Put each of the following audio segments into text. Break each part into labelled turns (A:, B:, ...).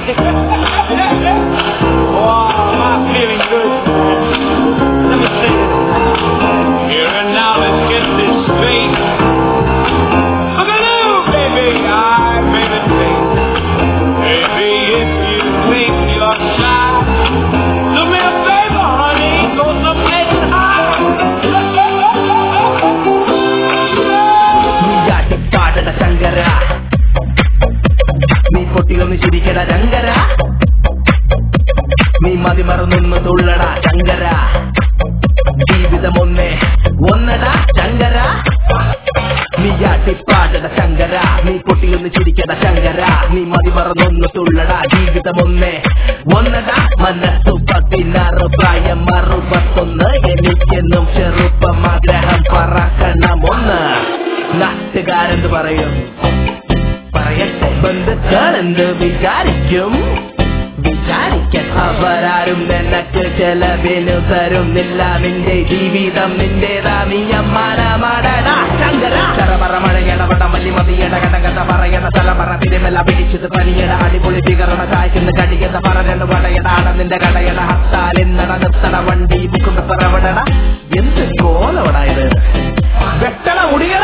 A: Wow, I'm feeling good. Let me say this. Here and now, let's get this straight. Boogaloo, baby, I made it straight. Baby, if you think you're shy, do me a favor, honey, go someplace high.
B: നീ പാടട ശങ്കര, നീ പൊട്ടിയൊന്ന് ചിരിക്കട ശങ്കര, നീ മതി മറന്നൊന്ന് തുള്ളട ശങ്കര, ജീവിതം ഒന്നടാ ശങ്കര. നീ പാടട ശങ്കര, നീ പൊട്ടിയൊന്ന് ചിരിക്കട ശങ്കര, നീ മതി മറന്നൊന്ന് തുള്ളട, ജീവിതം ഒന്നടാ. മനസ്സു 16, പ്രായം 61, എനിക്കെന്നും ചെറുപ്പം ആഗ്രഹം പറക്കണമൊന്ന്. നാട്ടുകാരെന്ത് പറയും പറയട്ടെ, ബന്ധുക്കളെന്ത് വിചാരിക്കും വിചാരിക്കാൻ. അവരാരും നിനക്ക് ചെലവിനു തരുന്നില്ല, നിന്റെ ജീവിതം നിന്റേതാ, നീ അമ്മാനമാടടാ ശങ്കര. ചറപറ മഴയട വടമല്ലി മതിയട കടകഥ പറയണ തലമറ തിരുമല പിടിച്ചത് പനിയട, അടിപൊളി വികരണ കായ്ക്കുന്ന കടിയത പറഞ്ഞ വടയട, നിന്റെ കടയട ഹത്താലെന്നട നിർത്തണ വണ്ടി മുക്കുമ്പ പറവടട. എന്ത് കോലവടായത്, വെട്ടണ മുടിയട.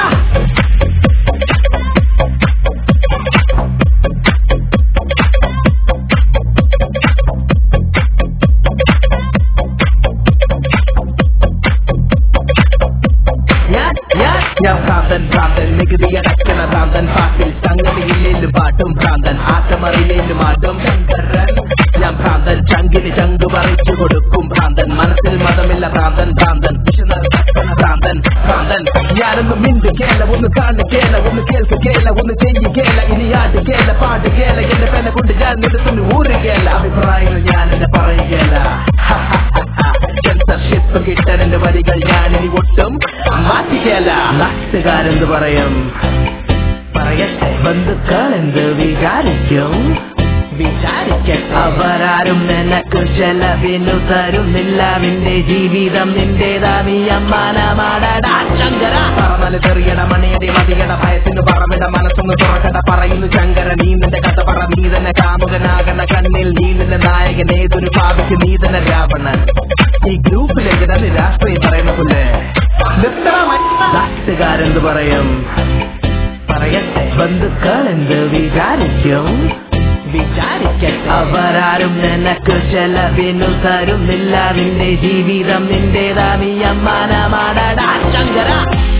B: ഞാൻ ഭ്രാന്തൻ നികുതിയടക്കണ ഭ്രാന്തൻ, പാട്ടിൽ സംഗതിയില്ലേലും പാട്ടും ഭ്രാന്തൻ, ആറ്റമറിയില്ലേലും ആട്ടും ശങ്കരൻ. ഞാൻ ഭ്രാന്തൻ, ചങ്കിന് ചങ്ക് പറിച്ചു കൊടുക്കും ഭ്രാന്തൻ, മനസ്സിൽ മതമില്ല ഭ്രാന്തൻ ഭ്രാന്തൻ. ഞാനൊന്ന് മിണ്ടു കേല, ഒന്ന് കാണു കേല, ഒന്ന് കേൾക്കു കേല, ഒന്ന് ചെയ്യു കേല, ഇനി ആട്ട് കേല പാട്ട് കേല, എന്റെ പെന്നെ കൊണ്ട് ഞാൻ നിരത്തുന്നു ഊറുകേല. അഭിപ്രായങ്ങൾ ഞാൻ എന്നെ പറയുകേല, സെൻസർഷിപ്പ് കിട്ടാൻ എന്റെ വരികൾ ഞാനിനി ഒട്ടും മാറ്റിക്കേല. നാട്ടുകാരെന്ത് പറയും പറയട്ടെ, ബന്ധുക്കളെന്ത് വിചാരിക്കും വിചാരിക്കട്ടെ. അവരാരും നിനക്ക് ചെലവിനു തരുന്നില്ല, നിന്റെ ജീവിതം നിന്റേതാ, നീ അമ്മാനമാടടാ ശങ്കര. പറന്നല് ചെറിയട മണിയടി മതിയട, ഭയത്തിന് പറമിട, മനസ്സൊന്ന് തുറക്കട, പറയുന്നു ശങ്കര. നീ നിന്റെ കഥ പറ, നീ തന്നെ കാമുകനാകണ, കണ്ണിൽ നീ നിന്റെ നായകൻ, ഏതൊരു പാപിക്ക് നീ തന്നെ രാവണൻ. ഈ ഗ്രൂപ്പിലേക്ക് തന്നെ രാഷ്ട്രീയം പറയുന്ന പോലെ നാട്ടുകാരെന്ത് പറയും പറയട്ടെ, ബന്ധുക്കളെന്ത് വിചാരിക്കും വിചാരിക്കട്ടെ. അവരാരും നിനക്ക് ചെലവിനു തരുന്നില്ല, നിന്റെ ജീവിതം നിന്റേതാ, നീ അമ്മാനമാടടാ ശങ്കര.